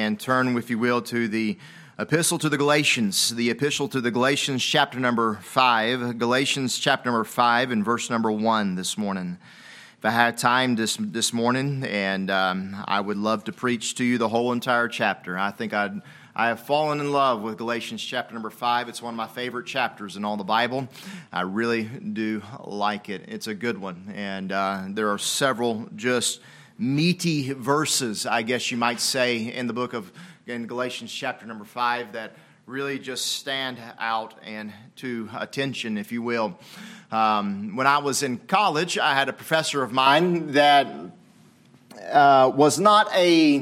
and turn, if you will, to the Epistle to the Galatians, chapter number 5, Galatians chapter number 5 and verse number 1 this morning. If I had time this morning, and I would love to preach to you the whole entire chapter. I think I have fallen in love with Galatians chapter number 5. It's one of my favorite chapters in all the Bible. I really do like it. It's a good one, and there are several just meaty verses, I guess you might say, in the book of Galatians chapter number 5 that really just stand out and to attention, if you will. When I was in college, I had a professor of mine that was not a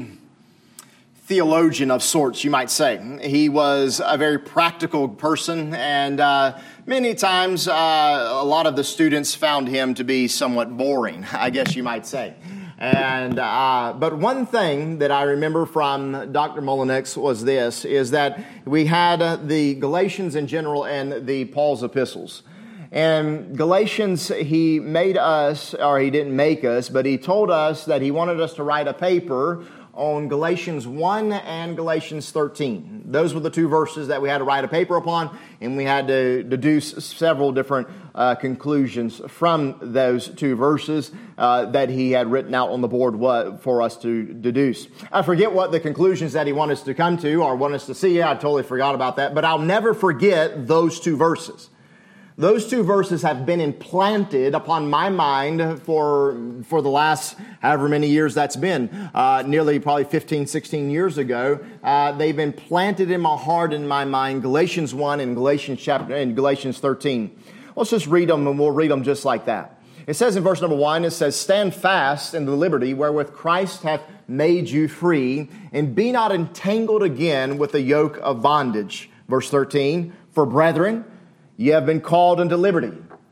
theologian of sorts, you might say. He was a very practical person, and many times a lot of the students found him to be somewhat boring, I guess you might say. And but one thing that I remember from Dr. Mullenix was this, is that we had the Galatians in general and the Paul's epistles. And Galatians, he made us, or he didn't make us, but he told us that he wanted us to write a paper on Galatians 1 and Galatians 13. Those were the two verses that we had to write a paper upon, and we had to deduce several different conclusions from those two verses that he had written out on the board for us to deduce. I forget what the conclusions that he wanted us to come to or want us to see. I totally forgot about that, but I'll never forget those two verses. Those two verses have been implanted upon my mind for the last however many years that's been, nearly probably 15, 16 years ago. They've been planted in my heart and my mind, Galatians 1 and Galatians 13. Let's just read them, and we'll read them just like that. It says in verse number 1, it says, "Stand fast in the liberty wherewith Christ hath made you free, and be not entangled again with the yoke of bondage." Verse 13, "For brethren, ye have been called unto liberty.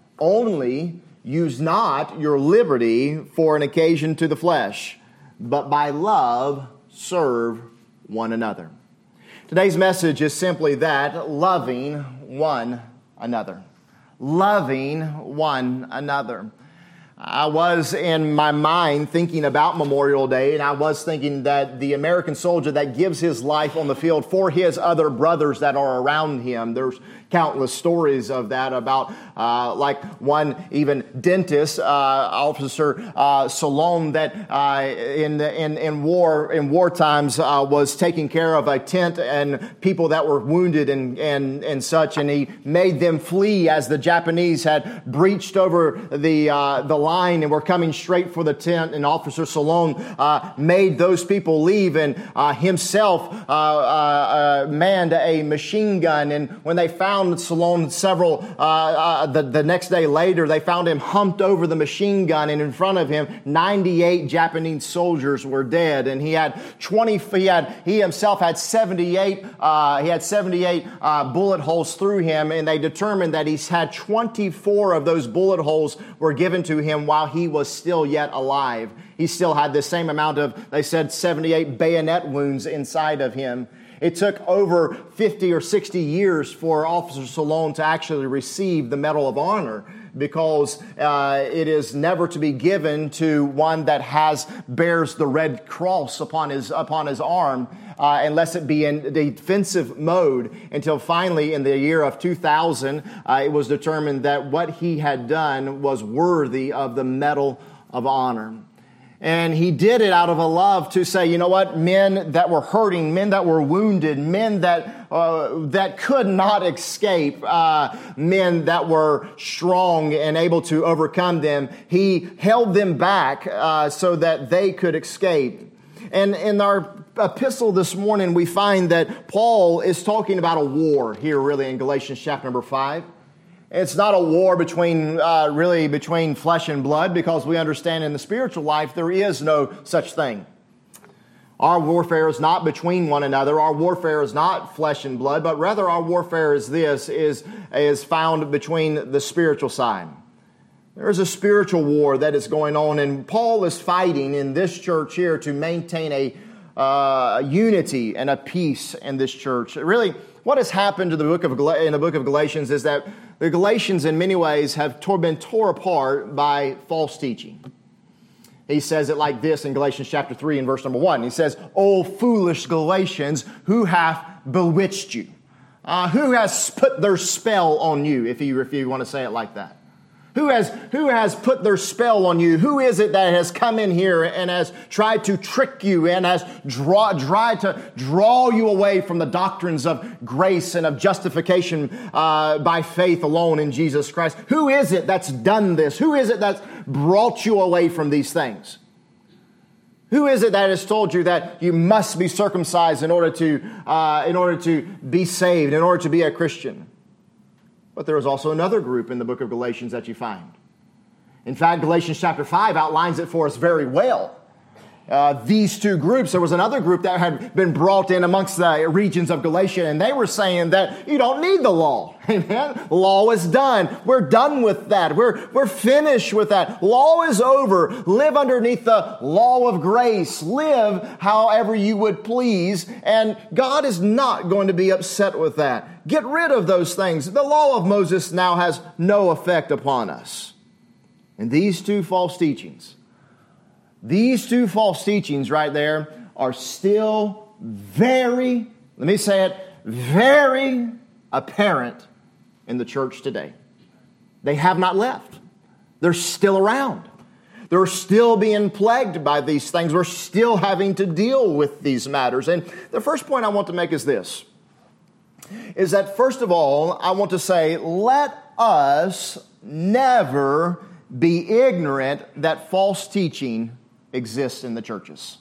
Only use not your liberty for an occasion to the flesh, but by love serve one another." Today's message is simply that, loving one another. Loving one another. I was in my mind thinking about Memorial Day, and I was thinking that the American soldier that gives his life on the field for his other brothers that are around him, there's countless stories of that about like one even dentist, Officer Salome, that in war times was taking care of a tent and people that were wounded and such, and he made them flee as the Japanese had breached over the line and were coming straight for the tent, and Officer Salome made those people leave, and himself manned a machine gun. And when they found Salome the next day later, they found him humped over the machine gun, and in front of him 98 Japanese soldiers were dead, and he himself had 78 bullet holes through him, and they determined that he's had 24 of those bullet holes were given to him while he was still yet alive. He still had the same amount of, they said, 78 bayonet wounds inside of him. It took over 50 or 60 years for Officer Salome to actually receive the Medal of Honor, because it is never to be given to one that bears the red cross upon his arm, unless it be in defensive mode, until finally in the year of 2000, it was determined that what he had done was worthy of the Medal of Honor. And he did it out of a love to say, you know what, men that were hurting, men that were wounded, men that could not escape, men that were strong and able to overcome them, he held them back so that they could escape. And in our epistle this morning, we find that Paul is talking about a war here really in Galatians chapter number 5. It's not a war between flesh and blood, because we understand in the spiritual life there is no such thing. Our warfare is not between one another. Our warfare is not flesh and blood, but rather our warfare is found between the spiritual side. There is a spiritual war that is going on, and Paul is fighting in this church here to maintain a unity and a peace in this church. Really, what has happened to in the book of Galatians is that the Galatians in many ways have been torn apart by false teaching. He says it like this in Galatians chapter 3 and verse number 1. He says, "O foolish Galatians, who hath bewitched you?" Who has put their spell on you, if you want to say it like that? Who has put their spell on you? Who is it that has come in here and has tried to trick you and has tried to draw you away from the doctrines of grace and of justification by faith alone in Jesus Christ? Who is it that's done this? Who is it that's brought you away from these things? Who is it that has told you that you must be circumcised in order to be saved, in order to be a Christian? But there is also another group in the book of Galatians that you find. In fact, Galatians chapter 5 outlines it for us very well. These two groups, there was another group that had been brought in amongst the regions of Galatia, and they were saying that you don't need the law. Amen. Law is done. We're done with that. We're finished with that. Law is over. Live underneath the law of grace. Live however you would please, and God is not going to be upset with that. Get rid of those things. The law of Moses now has no effect upon us. And these two false teachings right there are still very apparent in the church today. They have not left. They're still around. They're still being plagued by these things. We're still having to deal with these matters. And the first point I want to make is this, is that first of all, I want to say, let us never be ignorant that false teaching exists in the churches.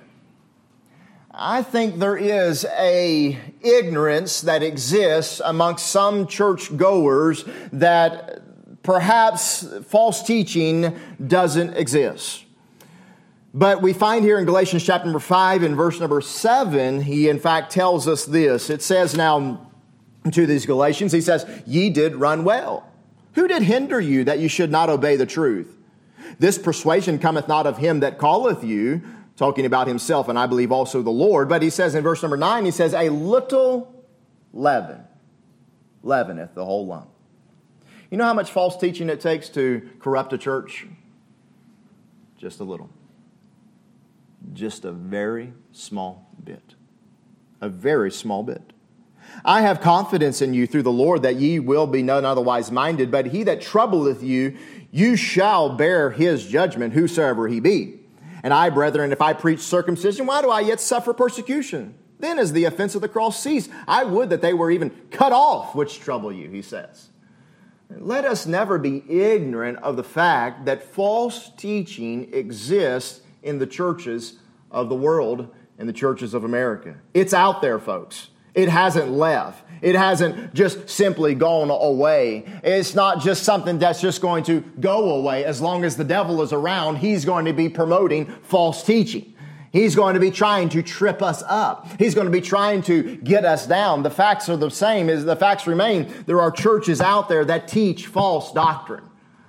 I think there is a ignorance that exists amongst some church goers that perhaps false teaching doesn't exist. But we find here in Galatians chapter number 5 and verse number 7, he in fact tells us this. It says now to these Galatians, he says, "Ye did run well. Who did hinder you that you should not obey the truth? This persuasion cometh not of him that calleth you," talking about himself, and I believe also the Lord. But he says in verse number 9, he says, "A little leaven leaveneth the whole lump." You know how much false teaching it takes to corrupt a church? Just a little. Just a very small bit. A very small bit. "I have confidence in you through the Lord that ye will be none otherwise minded, but he that troubleth you, you shall bear his judgment, whosoever he be. And I, brethren, if I preach circumcision, why do I yet suffer persecution? Then is the offense of the cross ceased. I would that they were even cut off, which trouble you," he says. Let us never be ignorant of the fact that false teaching exists in the churches of the world and the churches of America. It's out there, folks. It hasn't left. It hasn't just simply gone away. It's not just something that's just going to go away. As long as the devil is around, he's going to be promoting false teaching. He's going to be trying to trip us up. He's going to be trying to get us down. The facts are the same. As the facts remain, there are churches out there that teach false doctrine.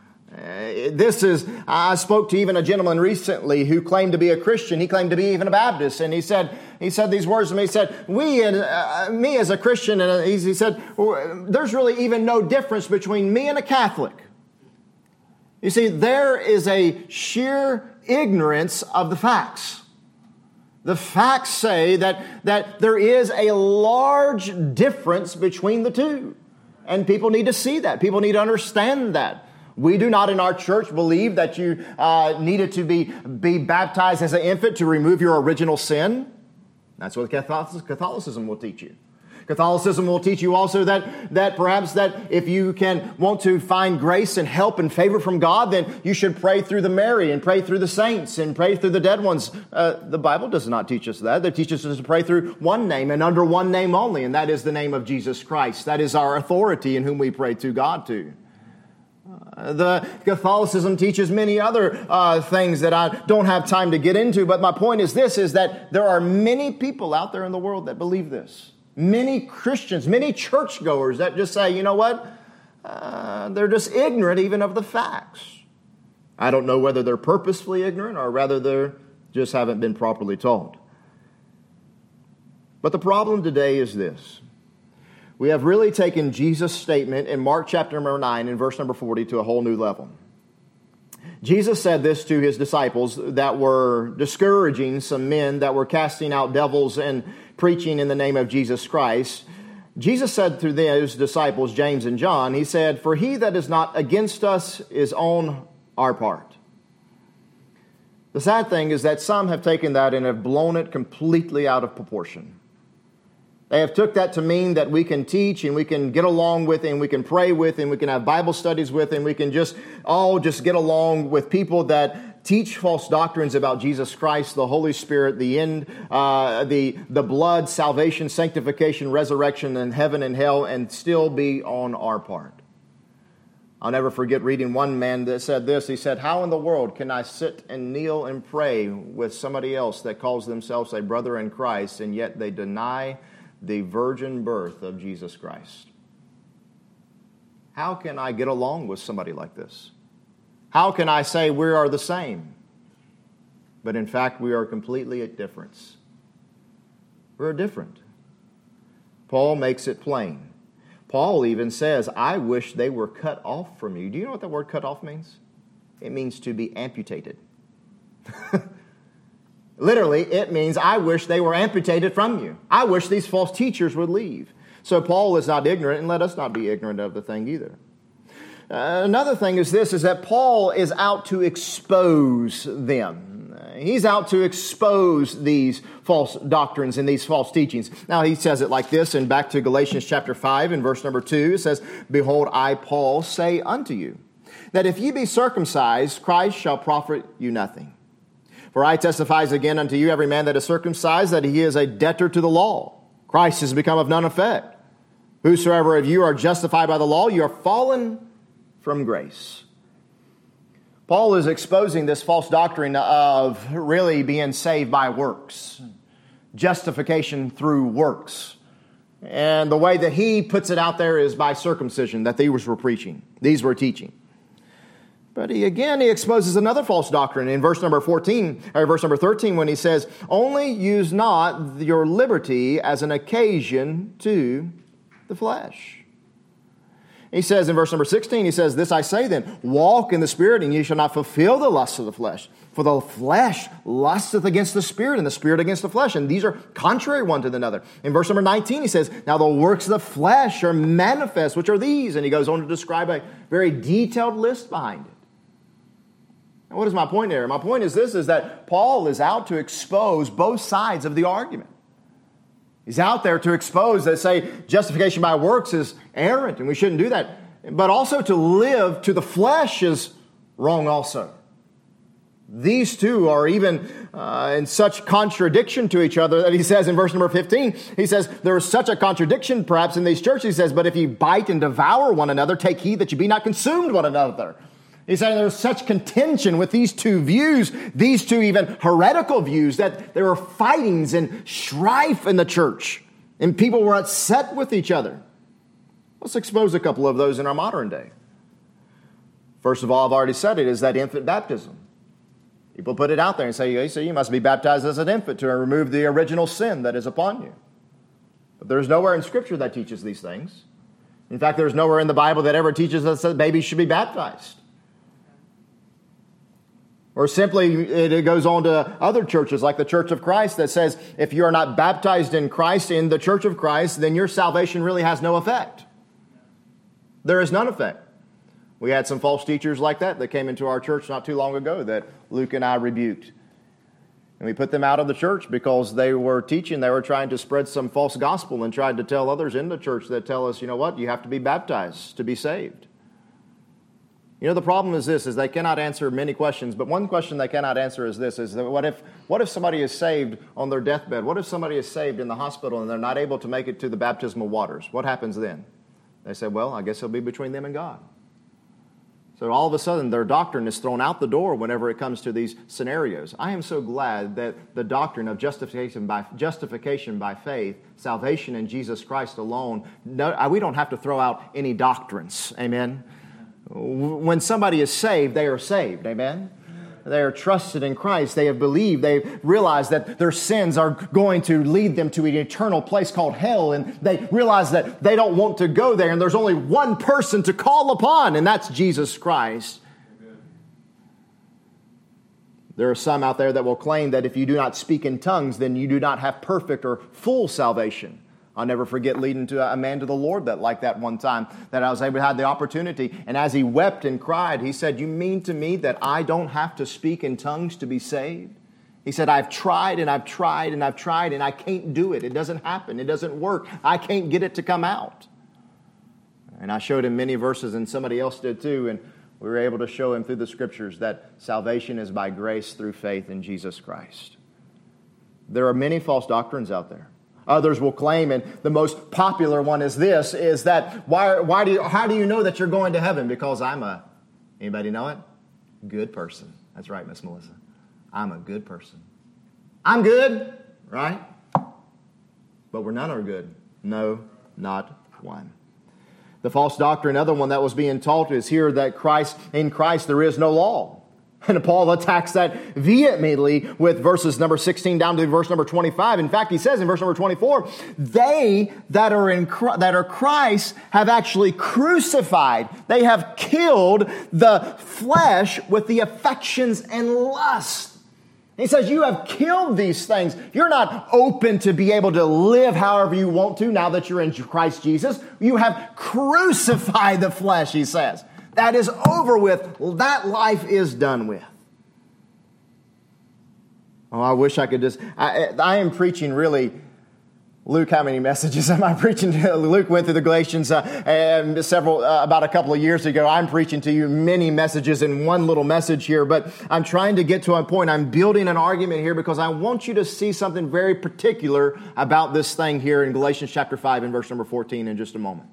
I spoke to even a gentleman recently who claimed to be a Christian. He claimed to be even a Baptist. And he said these words to me. He said, me as a Christian, and he said, there's really even no difference between me and a Catholic. You see, there is a sheer ignorance of the facts. The facts say that there is a large difference between the two. And people need to see that. People need to understand that. We do not in our church believe that you needed to be baptized as an infant to remove your original sin. That's what Catholicism will teach you. Catholicism will teach you also that perhaps that if you want to find grace and help and favor from God, then you should pray through the Mary and pray through the saints and pray through the dead ones. The Bible does not teach us that. It teaches us to pray through one name and under one name only, and that is the name of Jesus Christ. That is our authority in whom we pray to God to. The Catholicism teaches many other things that I don't have time to get into, but my point is this, is that there are many people out there in the world that believe this. Many Christians, many churchgoers that just say, you know what, they're just ignorant even of the facts. I don't know whether they're purposefully ignorant or rather they just haven't been properly taught. But the problem today is this. We have really taken Jesus' statement in Mark chapter number 9 and verse number 40 to a whole new level. Jesus said this to his disciples that were discouraging some men that were casting out devils and preaching in the name of Jesus Christ. Jesus said to those disciples, James and John, he said, "For he that is not against us is on our part." The sad thing is that some have taken that and have blown it completely out of proportion. They have took that to mean that we can teach and we can get along with and we can pray with and we can have Bible studies with and we can just get along with people that teach false doctrines about Jesus Christ, the Holy Spirit, the end, the blood, salvation, sanctification, resurrection, and heaven and hell, and still be on our part. I'll never forget reading one man that said this. He said, "How in the world can I sit and kneel and pray with somebody else that calls themselves a brother in Christ, and yet they deny the virgin birth of Jesus Christ? How can I get along with somebody like this? How can I say we are the same? But in fact, we are completely at difference. We're different." Paul makes it plain. Paul even says, "I wish they were cut off from you." Do you know what the word cut off means? It means to be amputated. Literally, it means I wish they were amputated from you. I wish these false teachers would leave. So Paul is not ignorant, and let us not be ignorant of the thing either. Another thing is this, is that Paul is out to expose them. He's out to expose these false doctrines and these false teachings. Now, he says it like this, and back to Galatians chapter 5 and verse number 2, it says, "Behold, I, Paul, say unto you, that if ye be circumcised, Christ shall profit you nothing. For I testifies again unto you, every man that is circumcised, that he is a debtor to the law. Christ is become of none effect. Whosoever of you are justified by the law, you are fallen from grace." Paul is exposing this false doctrine of really being saved by works, justification through works. And the way that he puts it out there is by circumcision that these were preaching, these were teaching. But he exposes another false doctrine in verse number 13, when he says, "Only use not your liberty as an occasion to the flesh." He says in verse number 16, he says, "This I say then, walk in the Spirit, and ye shall not fulfill the lusts of the flesh. For the flesh lusteth against the Spirit, and the Spirit against the flesh. And these are contrary one to another." In verse number 19, he says, "Now the works of the flesh are manifest, which are these." And he goes on to describe a very detailed list behind it. And what is my point there? My point is this, is that Paul is out to expose both sides of the argument. He's out there to expose that say justification by works is errant and we shouldn't do that. But also to live to the flesh is wrong also. These two are even in such contradiction to each other that he says in verse number 15, he says, "There is such a contradiction perhaps in these churches." He says, "But if ye bite and devour one another, take heed that ye be not consumed one another." He's saying there's such contention with these two views, these two even heretical views, that there were fightings and strife in the church, and people were upset with each other. Let's expose a couple of those in our modern day. First of all, I've already said it, is that infant baptism. People put it out there and say, you must be baptized as an infant to remove the original sin that is upon you. But there's nowhere in Scripture that teaches these things. In fact, there's nowhere in the Bible that ever teaches us that babies should be baptized. Or simply, it goes on to other churches like the Church of Christ that says if you are not baptized in Christ, in the Church of Christ, then your salvation really has no effect. There is none effect. We had some false teachers like that came into our church not too long ago that Luke and I rebuked. And we put them out of the church because they were teaching, they were trying to spread some false gospel and tried to tell others in the church that tell us, you know what, you have to be baptized to be saved. You know, the problem is this, is they cannot answer many questions, but one question they cannot answer is this, is that what if somebody is saved on their deathbed? What if somebody is saved in the hospital and they're not able to make it to the baptismal waters? What happens then? They say, well, I guess it'll be between them and God. So all of a sudden, their doctrine is thrown out the door whenever it comes to these scenarios. I am so glad that the doctrine of justification by faith, salvation in Jesus Christ alone, we don't have to throw out any doctrines. Amen? When somebody is saved, they are saved. Amen? They are trusted in Christ. They have believed. They realize that their sins are going to lead them to an eternal place called hell. And they realize that they don't want to go there. And there's only one person to call upon, and that's Jesus Christ. There are some out there that will claim that if you do not speak in tongues, then you do not have perfect or full salvation. I'll never forget leading to a man to the Lord like that one time, that I was able to have the opportunity. And as he wept and cried, he said, "You mean to me that I don't have to speak in tongues to be saved?" He said, "I've tried and I've tried and I've tried and I can't do it. It doesn't happen. It doesn't work. I can't get it to come out." And I showed him many verses, and somebody else did too, and we were able to show him through the Scriptures that salvation is by grace through faith in Jesus Christ. There are many false doctrines out there. Others will claim, and the most popular one is this, is that how do you know that you're going to heaven? Because anybody know it? Good person. That's right, Miss Melissa. I'm a good person. I'm good, right? But we're none are good. No, not one. The false doctrine, another one that was being taught, is here that in Christ there is no law. And Paul attacks that vehemently with verses number 16 down to verse number 25. In fact, he says in verse number 24, they that are Christ have actually crucified. They have killed the flesh with the affections and lust. He says, you have killed these things. You're not open to be able to live however you want to now that you're in Christ Jesus. You have crucified the flesh, he says. That is over with. That life is done with. Oh, I wish I could just... I am preaching really... Luke, how many messages am I preaching to? Luke went through the Galatians about a couple of years ago. I'm preaching to you many messages in one little message here, but I'm trying to get to a point. I'm building an argument here because I want you to see something very particular about this thing here in Galatians chapter 5 and verse number 14 in just a moment.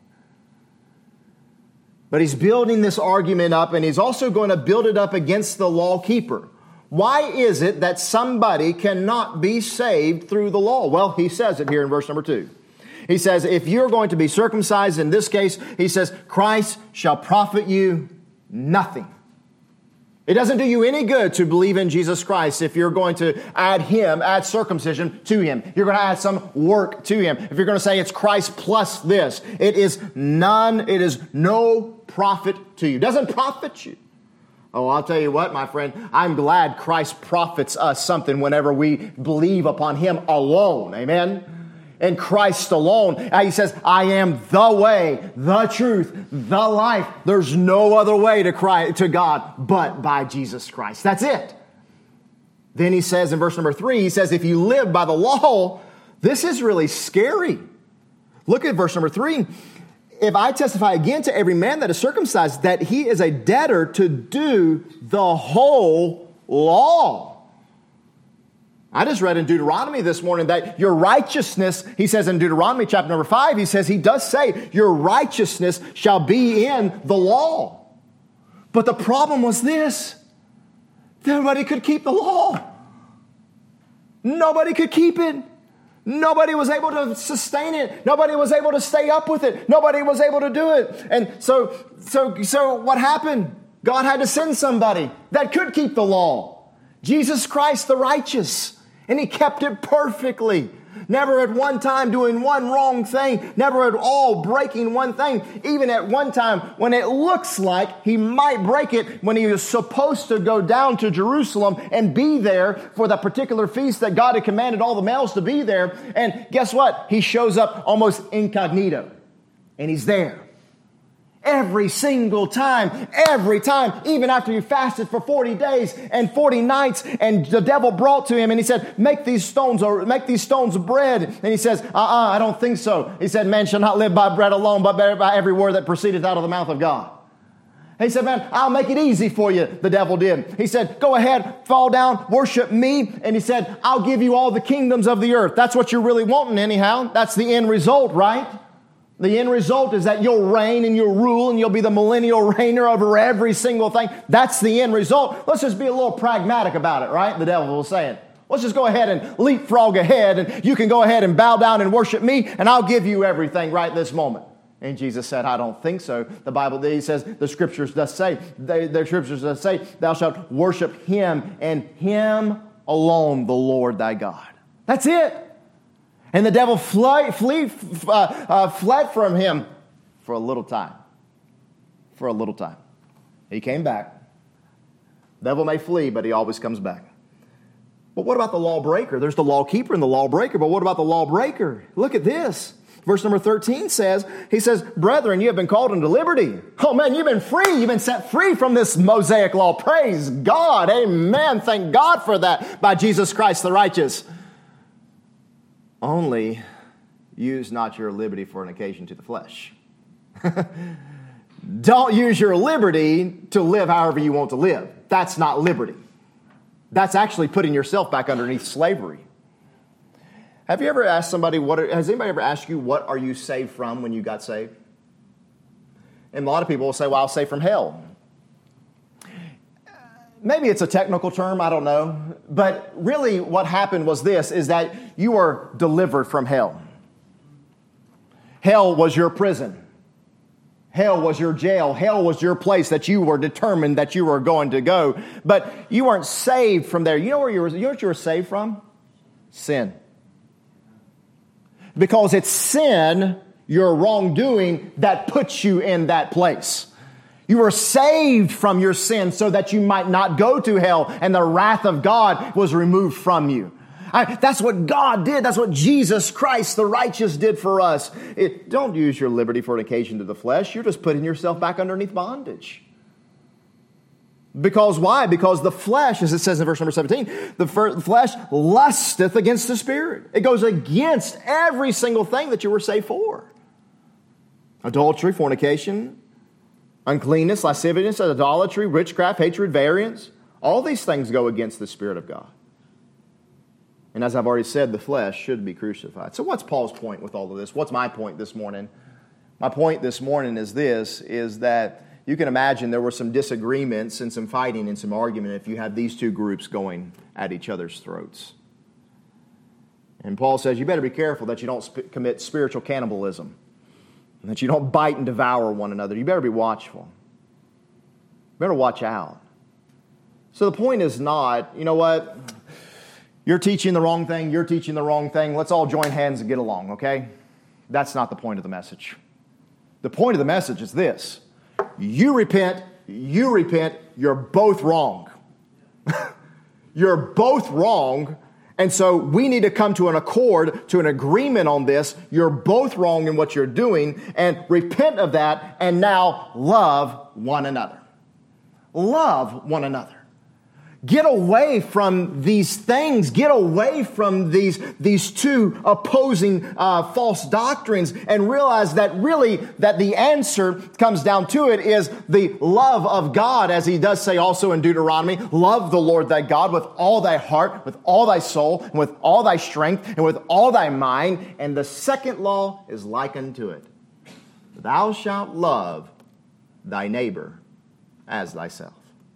But he's building this argument up, and he's also going to build it up against the law keeper. Why is it that somebody cannot be saved through the law? Well, he says it here in verse number 2. He says, if you're going to be circumcised, in this case, he says, Christ shall profit you nothing. It doesn't do you any good to believe in Jesus Christ if you're going to add circumcision to him. You're going to add some work to him. If you're going to say it's Christ plus this, it is no profit to you. It doesn't profit you. Oh, I'll tell you what, my friend, I'm glad Christ profits us something whenever we believe upon him alone. Amen? And Christ alone. He says, I am the way, the truth, the life. There's no other way to God but by Jesus Christ. That's it. Then he says in verse number 3, he says, if you live by the law, this is really scary. Look at verse number 3. If I testify again to every man that is circumcised that he is a debtor to do the whole law. I just read in Deuteronomy this morning that your righteousness, he says in Deuteronomy chapter number 5, he does say your righteousness shall be in the law. But the problem was this. Nobody could keep the law. Nobody could keep it. Nobody was able to sustain it. Nobody was able to stay up with it. Nobody was able to do it. And so what happened? God had to send somebody that could keep the law. Jesus Christ the righteous. And he kept it perfectly. Never at one time doing one wrong thing. Never at all breaking one thing. Even at one time when it looks like he might break it when he was supposed to go down to Jerusalem and be there for the particular feast that God had commanded all the males to be there. And guess what? He shows up almost incognito. And he's there. Every single time, even after he fasted for 40 days and 40 nights, and the devil brought to him and he said, make these stones bread. And he says, I don't think so. He said, man shall not live by bread alone, but by every word that proceedeth out of the mouth of God. He said, man, I'll make it easy for you, the devil did. He said, go ahead, fall down, worship me. And he said, I'll give you all the kingdoms of the earth. That's what you're really wanting anyhow. That's the end result, right? The end result is that you'll reign and you'll rule and you'll be the millennial reigner over every single thing. That's the end result. Let's just be a little pragmatic about it, right? The devil was saying. Let's just go ahead and leapfrog ahead, and you can go ahead and bow down and worship me, and I'll give you everything right this moment. And Jesus said, I don't think so. The Bible, he says, the scriptures does say, thou shalt worship him and him alone, the Lord thy God. That's it. And the devil fled from him for a little time. For a little time. He came back. The devil may flee, but he always comes back. But what about the lawbreaker? There's the lawkeeper and the lawbreaker, but what about the lawbreaker? Look at this. Verse number 13 says, he says, brethren, you have been called into liberty. Oh man, you've been free. You've been set free from this Mosaic law. Praise God. Amen. Thank God for that by Jesus Christ the righteous. Only use not your liberty for an occasion to the flesh. Don't use your liberty to live however you want to live. That's not liberty. That's actually putting yourself back underneath slavery. Have you ever asked somebody, has anybody ever asked you, what are you saved from when you got saved? And a lot of people will say, well, I'll save from hell. Maybe it's a technical term, I don't know. But really what happened was this, is that you were delivered from hell. Hell was your prison. Hell was your jail. Hell was your place that you were determined that you were going to go. But you weren't saved from there. You know what you were saved from? Sin. Because it's sin, your wrongdoing, that puts you in that place. You were saved from your sin so that you might not go to hell, and the wrath of God was removed from you. That's what God did. That's what Jesus Christ, the righteous, did for us. Don't use your liberty for an occasion to the flesh. You're just putting yourself back underneath bondage. Because why? Because the flesh, as it says in verse number 17, the flesh lusteth against the spirit. It goes against every single thing that you were saved for. Adultery, fornication, uncleanness, lasciviousness, idolatry, witchcraft, hatred, variance. All these things go against the Spirit of God. And as I've already said, the flesh should be crucified. So what's Paul's point with all of this? What's my point this morning? My point this morning is this, is that you can imagine there were some disagreements and some fighting and some argument if you had these two groups going at each other's throats. And Paul says you better be careful that you don't commit spiritual cannibalism, and that you don't bite and devour one another. You better be watchful. You better watch out. So the point is not, you know what, you're teaching the wrong thing, you're teaching the wrong thing, let's all join hands and get along, okay? That's not the point of the message. The point of the message is this. You repent, you're both wrong. You're both wrong, and so we need to come to an accord, to an agreement on this. You're both wrong in what you're doing, and repent of that, and now love one another. Love one another. Get away from these things. Get away from these two opposing false doctrines, and realize that really that the answer comes down to it is the love of God, as he does say also in Deuteronomy, love the Lord thy God with all thy heart, with all thy soul, and with all thy strength, and with all thy mind. And the second law is like unto it. Thou shalt love thy neighbor as thyself.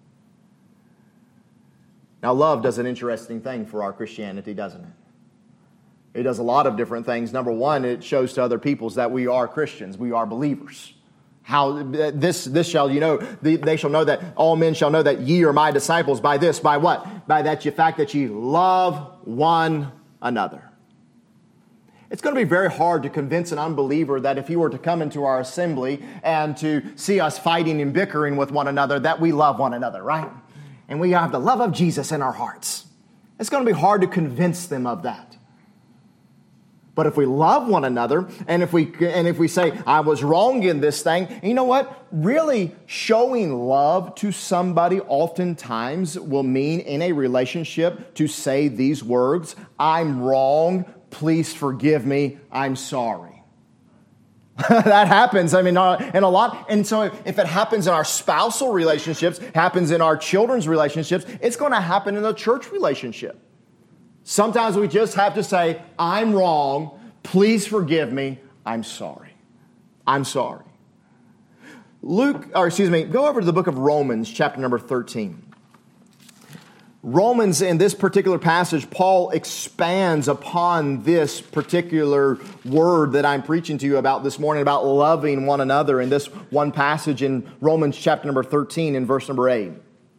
Now, love does an interesting thing for our Christianity, doesn't it? It does a lot of different things. Number one, it shows to other peoples that we are Christians, we are believers. How this shall you know, they shall know that all men shall know that ye are my disciples by this, by what? By that fact that ye love one another. It's going to be very hard to convince an unbeliever that if he were to come into our assembly and to see us fighting and bickering with one another, that we love one another, right? And we have the love of Jesus in our hearts. It's going to be hard to convince them of that. But if we love one another, and if we say, I was wrong in this thing, and you know what? Really showing love to somebody oftentimes will mean in a relationship to say these words, I'm wrong, please forgive me, I'm sorry. That happens, in a lot. And so if it happens in our spousal relationships, happens in our children's relationships, it's going to happen in a church relationship. Sometimes we just have to say, I'm wrong, please forgive me, I'm sorry. I'm sorry. Go over to the book of Romans, chapter number 13. Romans, in this particular passage, Paul expands upon this particular word that I'm preaching to you about this morning, about loving one another, in this one passage in Romans chapter number 13 and verse number 8.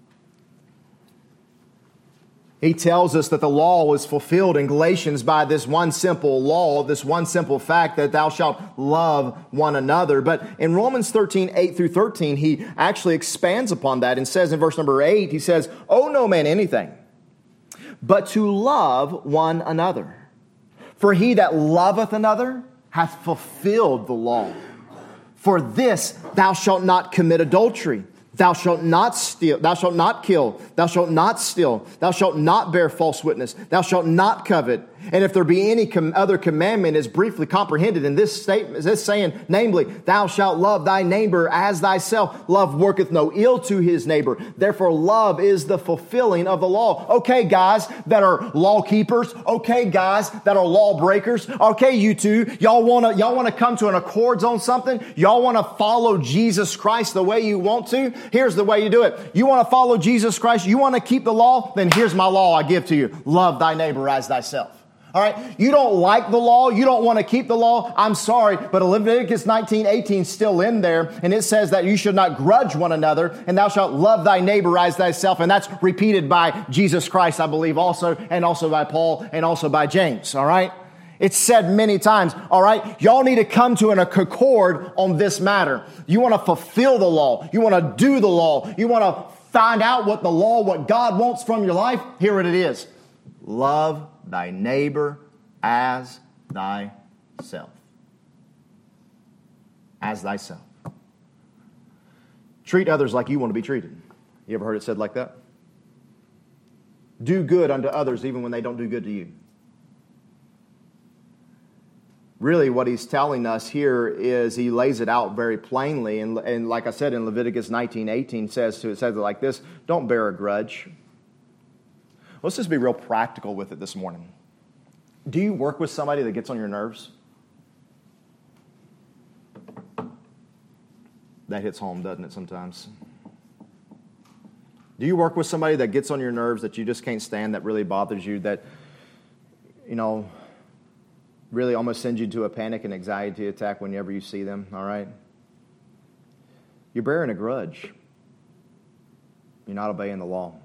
He tells us that the law was fulfilled in Galatians by this one simple law, this one simple fact that thou shalt love one another. But in Romans 13, 8 through 13, he actually expands upon that and says in verse number 8, he says, owe no man anything, but to love one another. For he that loveth another hath fulfilled the law. For this, thou shalt not commit adultery. Thou shalt not steal. Thou shalt not kill. Thou shalt not steal. Thou shalt not bear false witness. Thou shalt not covet. And if there be any other commandment is briefly comprehended in this statement, this saying, namely, thou shalt love thy neighbor as thyself. Love worketh no ill to his neighbor. Therefore, love is the fulfilling of the law. Okay, guys that are law keepers. Okay, guys that are law breakers. Okay, you two, y'all wanna come to an accords on something? Y'all wanna follow Jesus Christ the way you want to? Here's the way you do it. You wanna follow Jesus Christ? You wanna keep the law? Then here's my law I give to you. Love thy neighbor as thyself. All right, you don't like the law, you don't want to keep the law, I'm sorry, but Leviticus 19:18 is still in there, and it says that you should not grudge one another, and thou shalt love thy neighbor as thyself, and that's repeated by Jesus Christ, I believe, also, and also by Paul, and also by James, all right? It's said many times, all right? Y'all need to come to an accord on this matter. You want to fulfill the law, you want to do the law, you want to find out what the law, what God wants from your life, here it is. Love thy neighbor as thyself. As thyself. Treat others like you want to be treated. You ever heard it said like that? Do good unto others even when they don't do good to you. Really, what he's telling us here is he lays it out very plainly. And like I said in Leviticus 19:18 says it like this, don't bear a grudge. Let's just be real practical with it this morning. Do you work with somebody that gets on your nerves? That hits home, doesn't it, sometimes? Do you work with somebody that gets on your nerves that you just can't stand, that really bothers you, that, really almost sends you to a panic and anxiety attack whenever you see them, all right? You're bearing a grudge. You're not obeying the law.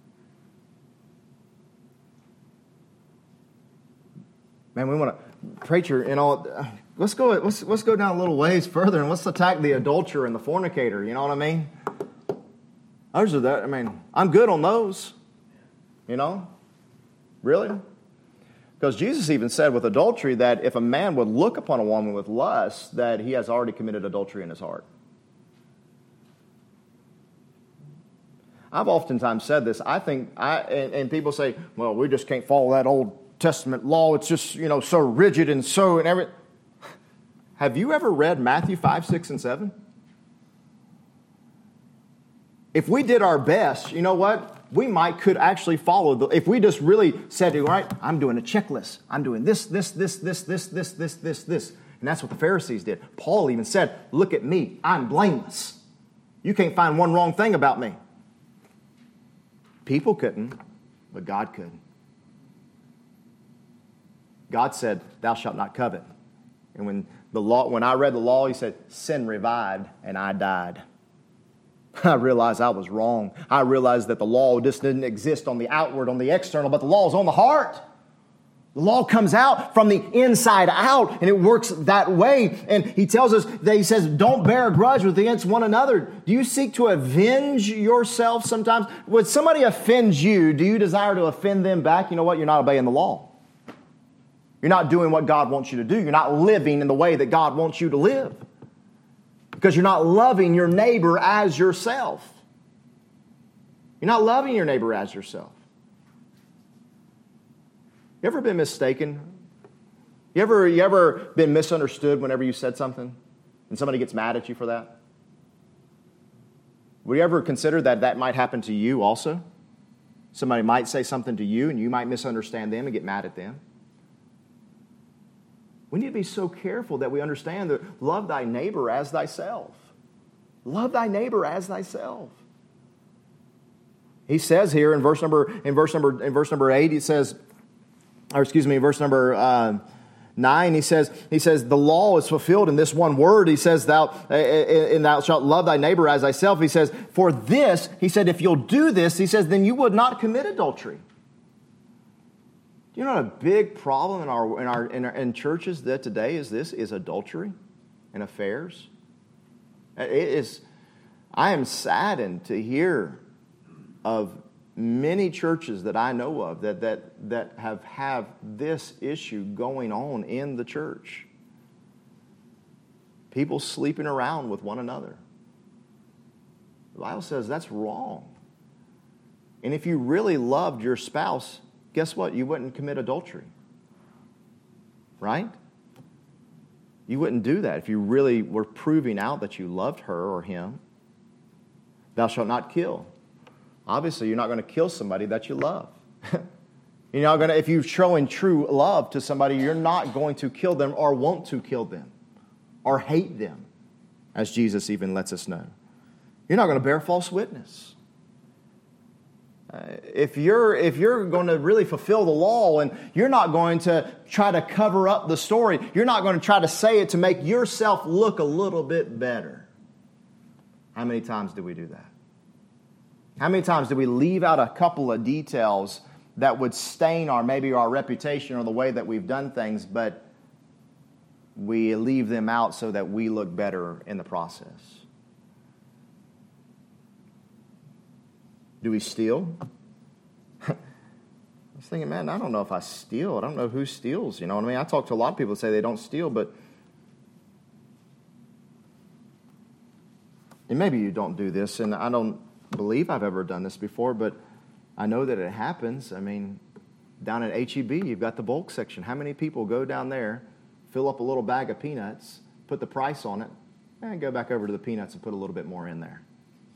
Man, we want to, preacher, let's go down a little ways further and let's attack the adulterer and the fornicator. You know what I mean? Those are that. I mean, I'm good on those. Really? Because Jesus even said with adultery that if a man would look upon a woman with lust, that he has already committed adultery in his heart. I've oftentimes said this. I think, and people say, well, we just can't follow that Old Testament law. It's just, so rigid and so and everything. Have you ever read Matthew 5, 6, and 7? If we did our best, you know what? We could actually follow. If we just really said, all right, I'm doing a checklist. I'm doing this. And that's what the Pharisees did. Paul even said, look at me. I'm blameless. You can't find one wrong thing about me. People couldn't, but God could. God said, thou shalt not covet. And when I read the law, he said, sin revived and I died. I realized I was wrong. I realized that the law just didn't exist on the outward, on the external, but the law is on the heart. The law comes out from the inside out, and it works that way. And he tells us that he says, don't bear a grudge against one another. Do you seek to avenge yourself sometimes? When somebody offends you, do you desire to offend them back? You know what? You're not obeying the law. You're not doing what God wants you to do. You're not living in the way that God wants you to live. Because you're not loving your neighbor as yourself. You're not loving your neighbor as yourself. You ever been mistaken? You ever been misunderstood whenever you said something and somebody gets mad at you for that? Would you ever consider that might happen to you also? Somebody might say something to you and you might misunderstand them and get mad at them. We need to be so careful that we understand that love thy neighbor as thyself. Love thy neighbor as thyself. He says here in verse number 8, he says, in verse number 9, he says, the law is fulfilled in this one word. He says, thou shalt love thy neighbor as thyself. He says, for this, he said, if you'll do this, he says, then you would not commit adultery. You know what a big problem in churches that today is adultery and affairs. I am saddened to hear of many churches that I know of that have this issue going on in the church. People sleeping around with one another. The Bible says that's wrong. And if you really loved your spouse, guess what? You wouldn't commit adultery. Right? You wouldn't do that if you really were proving out that you loved her or him. Thou shalt not kill. Obviously, you're not going to kill somebody that you love. You're not going to, if you're showing true love to somebody, you're not going to kill them or want to kill them or hate them, as Jesus even lets us know. You're not going to bear false witness. If you're going to really fulfill the law and you're not going to try to cover up the story, you're not going to try to say it to make yourself look a little bit better. How many times do we do that? How many times do we leave out a couple of details that would stain maybe our reputation or the way that we've done things, but we leave them out so that we look better in the process? Do we steal? I was thinking, man, I don't know if I steal. I don't know who steals. You know what I mean? I talk to a lot of people that say they don't steal, but and maybe you don't do this, and I don't believe I've ever done this before, but I know that it happens. I mean, down at HEB, you've got the bulk section. How many people go down there, fill up a little bag of peanuts, put the price on it, and go back over to the peanuts and put a little bit more in there?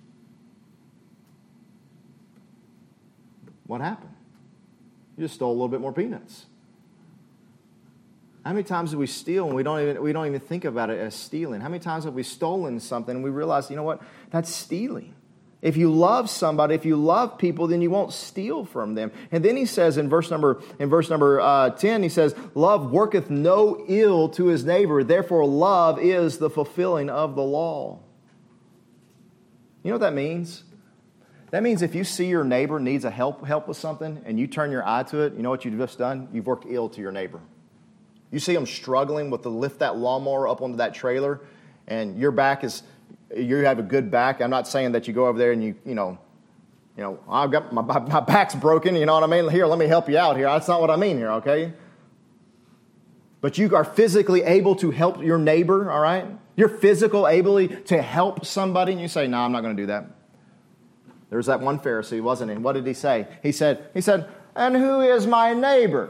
What happened? You just stole a little bit more peanuts. How many times do we steal and we don't even think about it as stealing? How many times have we stolen something and we realize, you know what, that's stealing? If you love somebody, if you love people, then you won't steal from them. And then he says in verse number 10, he says, love worketh no ill to his neighbor. Therefore, love is the fulfilling of the law. You know what that means? That means if you see your neighbor needs a help with something and you turn your eye to it, you know what you've just done? You've worked ill to your neighbor. You see them struggling to lift that lawnmower up onto that trailer, and you have a good back. I'm not saying that you go over there and you know, I've got my back's broken, you know what I mean? Here, let me help you out here. That's not what I mean here, okay? But you are physically able to help your neighbor, all right? You're physically able to help somebody, and you say, no, I'm not going to do that. There was that one Pharisee, wasn't he? What did he say? He said, and who is my neighbor?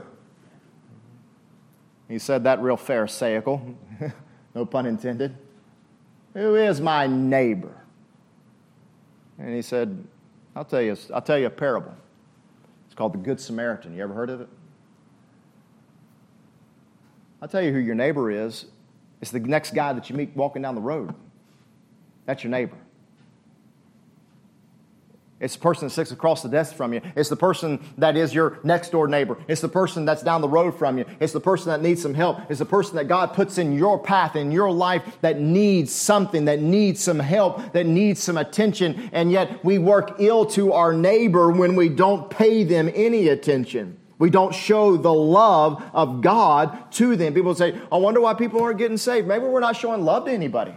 He said that real pharisaical, no pun intended. Who is my neighbor? And he said, I'll tell you a parable. It's called the Good Samaritan. You ever heard of it? I'll tell you who your neighbor is. It's the next guy that you meet walking down the road. That's your neighbor. It's the person that sits across the desk from you. It's the person that is your next door neighbor. It's the person that's down the road from you. It's the person that needs some help. It's the person that God puts in your path, in your life, that needs something, that needs some help, that needs some attention. And yet we work ill to our neighbor when we don't pay them any attention. We don't show the love of God to them. People say, I wonder why people aren't getting saved. Maybe we're not showing love to anybody.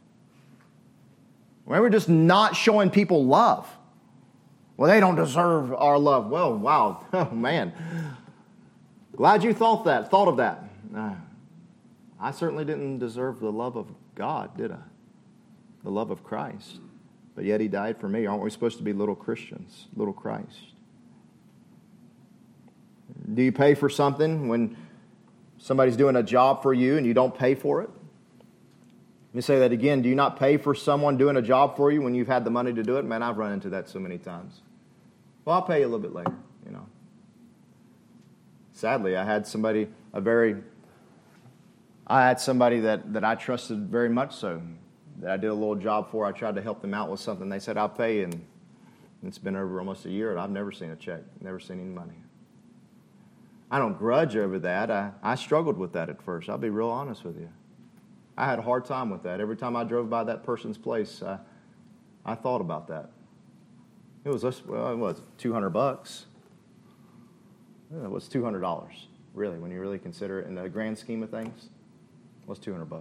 Maybe we're just not showing people love. Well, they don't deserve our love. Well, wow. Oh, man. Glad you thought of that. I certainly didn't deserve the love of God, did I? The love of Christ. But yet he died for me. Aren't we supposed to be little Christians, little Christ? Do you pay for something when somebody's doing a job for you and you don't pay for it? Let me say that again. Do you not pay for someone doing a job for you when you've had the money to do it? Man, I've run into that so many times. Well, I'll pay you a little bit later, you know. Sadly, I had somebody that I trusted very much so, that I did a little job for. I tried to help them out with something. They said, I'll pay you. And it's been over almost a year, and I've never seen a check, never seen any money. I don't grudge over that. I struggled with that at first. I'll be real honest with you. I had a hard time with that. Every time I drove by that person's place, I thought about that. It was $200. It was $200, really, when you really consider it in the grand scheme of things. It was $200.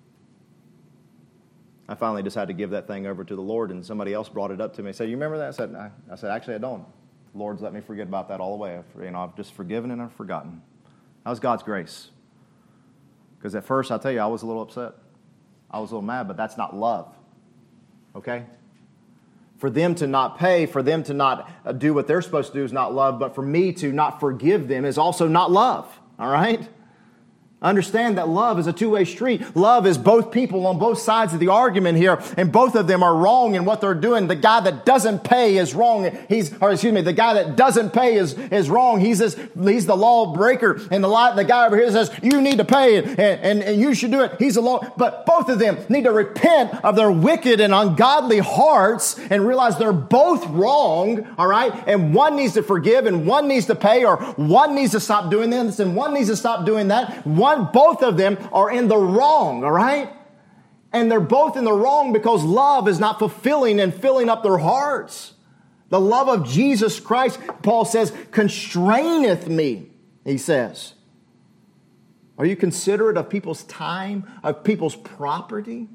I finally decided to give that thing over to the Lord, and somebody else brought it up to me and said, you remember that? I said, actually, I don't. Lord's let me forget about that all the way. I've just forgiven and I've forgotten. That was God's grace. Because at first, I'll tell you, I was a little upset. I was a little mad, but that's not love. Okay? For them to not pay, for them to not do what they're supposed to do is not love, but for me to not forgive them is also not love. All right? Understand that love is a two-way street. Love is both people on both sides of the argument here, and both of them are wrong in what they're doing. The guy that doesn't pay is wrong. The guy that doesn't pay is wrong. He's the lawbreaker, and the guy over here says you need to pay and you should do it. He's a law, but both of them need to repent of their wicked and ungodly hearts and realize they're both wrong. All right, and one needs to forgive, and one needs to pay, or one needs to stop doing this, and one needs to stop doing that. Both of them are in the wrong, all right? And they're both in the wrong because love is not fulfilling and filling up their hearts. The love of Jesus Christ, Paul says, constraineth me, he says. Are you considerate of people's time, of people's property?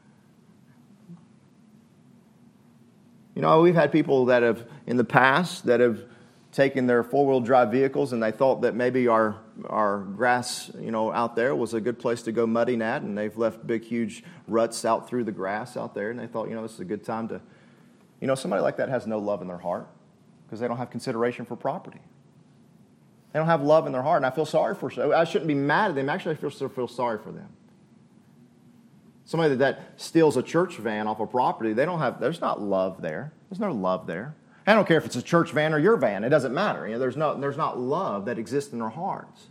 We've had people that have, in the past, that have taken their four-wheel drive vehicles and they thought that maybe our grass, out there was a good place to go mudding at, and they've left big, huge ruts out through the grass out there, and they thought, this is a good time to, somebody like that has no love in their heart because they don't have consideration for property. They don't have love in their heart, and I feel sorry for them. I shouldn't be mad at them. Actually, I feel sorry for them. Somebody that steals a church van off a property, there's not love there. There's no love there. I don't care if it's a church van or your van. It doesn't matter. There's not love that exists in their hearts.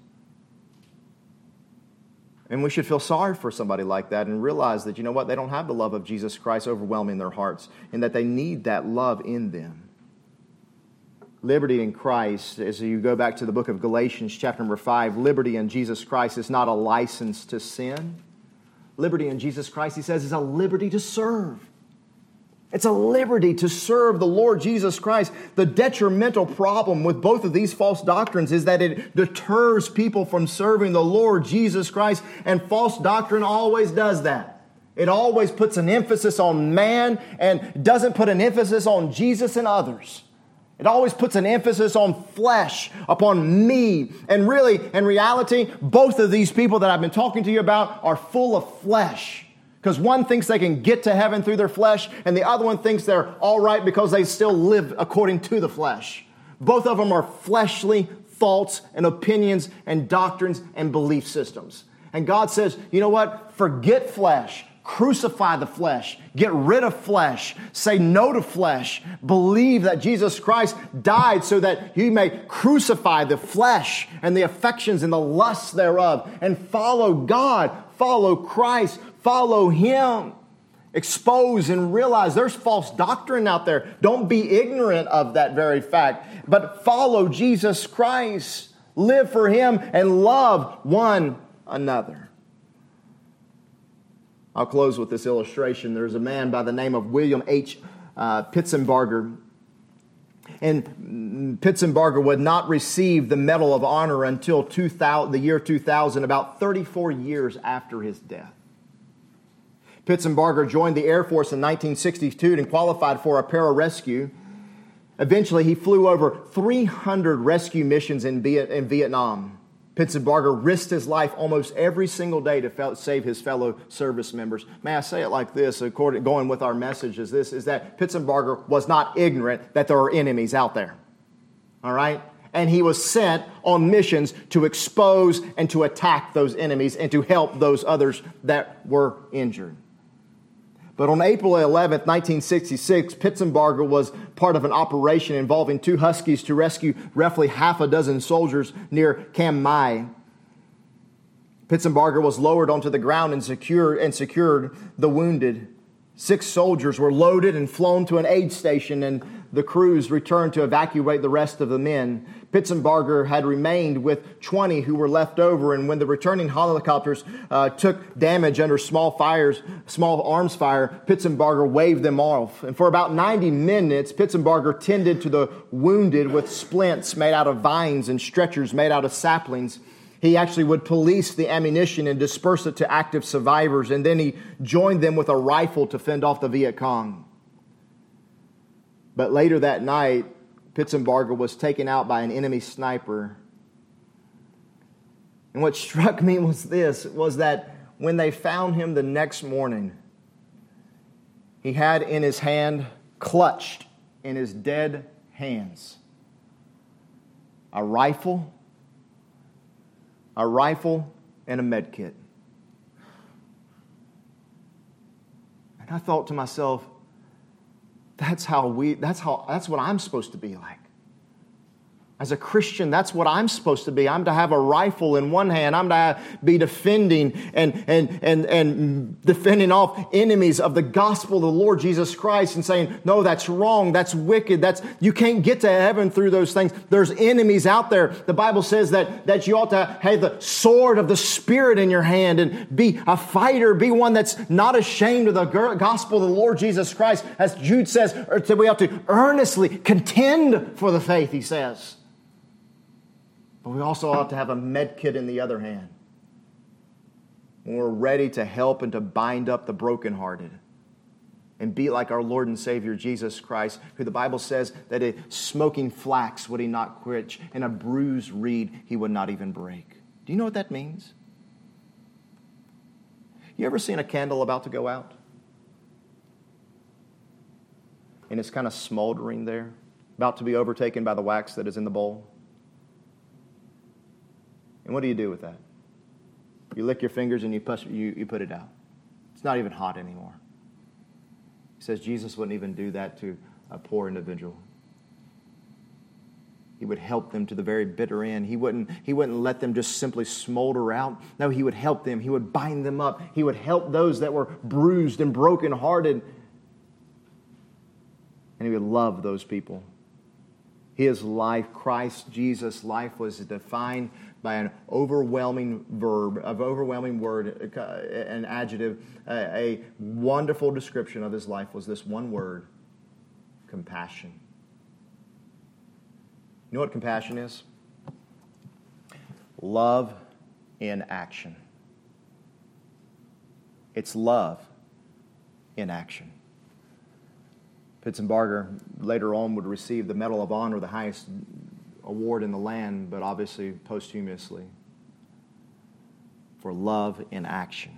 And we should feel sorry for somebody like that and realize that, they don't have the love of Jesus Christ overwhelming their hearts and that they need that love in them. Liberty in Christ, as you go back to the book of Galatians chapter number 5, liberty in Jesus Christ is not a license to sin. Liberty in Jesus Christ, he says, is a liberty to serve. It's a liberty to serve the Lord Jesus Christ. The detrimental problem with both of these false doctrines is that it deters people from serving the Lord Jesus Christ, and false doctrine always does that. It always puts an emphasis on man and doesn't put an emphasis on Jesus and others. It always puts an emphasis on flesh, upon me. And really, in reality, both of these people that I've been talking to you about are full of flesh. Because one thinks they can get to heaven through their flesh, and the other one thinks they're all right because they still live according to the flesh. Both of them are fleshly thoughts and opinions and doctrines and belief systems. And God says, you know what? Forget flesh. Crucify the flesh. Get rid of flesh. Say no to flesh. Believe that Jesus Christ died so that you may crucify the flesh and the affections and the lusts thereof, and follow God, follow Christ, follow Him. Expose and realize there's false doctrine out there. Don't be ignorant of that very fact, but follow Jesus Christ. Live for Him and love one another. I'll close with this illustration. There's a man by the name of William H. Pitsenbarger. And Pitsenbarger would not receive the Medal of Honor until the year 2000, about 34 years after his death. Pitsenbarger joined the Air Force in 1962 and qualified for a pararescue. Eventually, he flew over 300 rescue missions in Vietnam. Pitsenbarger risked his life almost every single day to save his fellow service members. May I say it like this, going with our message is that Pitsenbarger was not ignorant that there are enemies out there. All right? And he was sent on missions to expose and to attack those enemies and to help those others that were injured. But on April 11th, 1966, Pitsenbarger was part of an operation involving two Huskies to rescue roughly half a dozen soldiers near Cam Mai. Pitsenbarger was lowered onto the ground and secured the wounded. 6 soldiers were loaded and flown to an aid station, and the crews returned to evacuate the rest of the men. Pitsenbarger had remained with 20 who were left over, and when the returning helicopters took damage under small arms fire, Pitsenbarger waved them off. And for about 90 minutes, Pitsenbarger tended to the wounded with splints made out of vines and stretchers made out of saplings. He actually would police the ammunition and disperse it to active survivors, and then he joined them with a rifle to fend off the Viet Cong. But later that night, Pitzenbarger was taken out by an enemy sniper. And what struck me was that when they found him the next morning, he had in his hand, clutched in his dead hands, a rifle and a med kit. And I thought to myself, that's what I'm supposed to be like. As a Christian, that's what I'm supposed to be. I'm to have a rifle in one hand. I'm to be defending and defending off enemies of the gospel of the Lord Jesus Christ and saying, no, that's wrong. That's wicked. You can't get to heaven through those things. There's enemies out there. The Bible says that you ought to have the sword of the Spirit in your hand and be a fighter, be one that's not ashamed of the gospel of the Lord Jesus Christ. As Jude says, we ought to earnestly contend for the faith, he says. But we also ought to have a med kit in the other hand. When we're ready to help and to bind up the brokenhearted. And be like our Lord and Savior Jesus Christ, who the Bible says that a smoking flax would he not quench, and a bruised reed he would not even break. Do you know what that means? You ever seen a candle about to go out? And it's kind of smoldering there, about to be overtaken by the wax that is in the bowl? And what do you do with that? You lick your fingers and you put it out. It's not even hot anymore. He says Jesus wouldn't even do that to a poor individual. He would help them to the very bitter end. He wouldn't let them just simply smolder out. No, he would help them. He would bind them up. He would help those that were bruised and brokenhearted. And he would love those people. His life, Christ Jesus' life, was defined by an overwhelming word, an adjective, a wonderful description of his life was this one word: compassion. You know what compassion is? Love in action. It's love in action. Pitzenbarger later on would receive the Medal of Honor, the highest award in the land, but obviously posthumously, for love in action.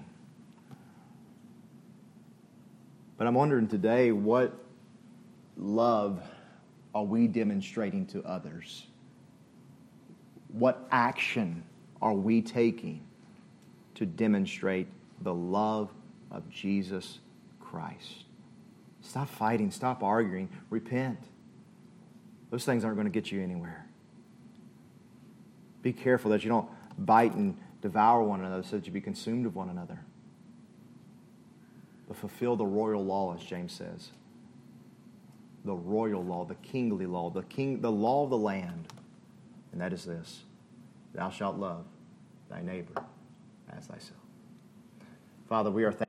But I'm wondering today, what love are we demonstrating to others? What action are we taking to demonstrate the love of Jesus Christ? Stop fighting. Stop arguing. Repent. Those things aren't going to get you anywhere. Be careful that you don't bite and devour one another so that you be consumed of one another. But fulfill the royal law, as James says. The royal law, the kingly law, the law of the land. And that is this: thou shalt love thy neighbor as thyself. Father, we are thankful